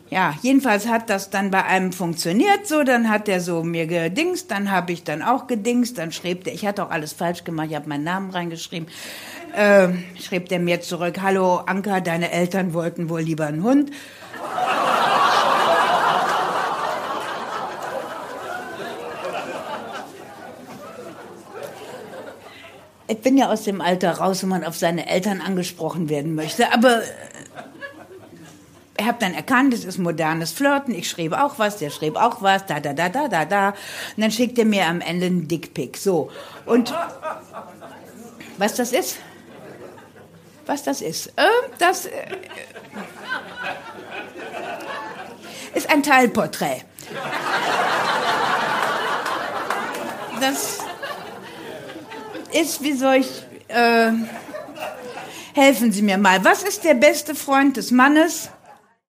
Ja, jedenfalls hat das dann bei einem funktioniert so, dann hat der so mir gedingst, dann habe ich dann auch gedingst, dann schrieb der, ich hatte auch alles falsch gemacht, ich habe meinen Namen reingeschrieben, schrieb der mir zurück, hallo Anka, deine Eltern wollten wohl lieber einen Hund. Ich bin ja aus dem Alter raus, wo man auf seine Eltern angesprochen werden möchte, aber ich habe dann erkannt, es ist modernes Flirten, ich schrieb auch was, der schrieb auch was, da. Und dann schickt er mir am Ende einen Dickpick, so. Und was das ist? Das ist ein Teilporträt. Das ist, wie soll ich, helfen Sie mir mal, was ist der beste Freund des Mannes?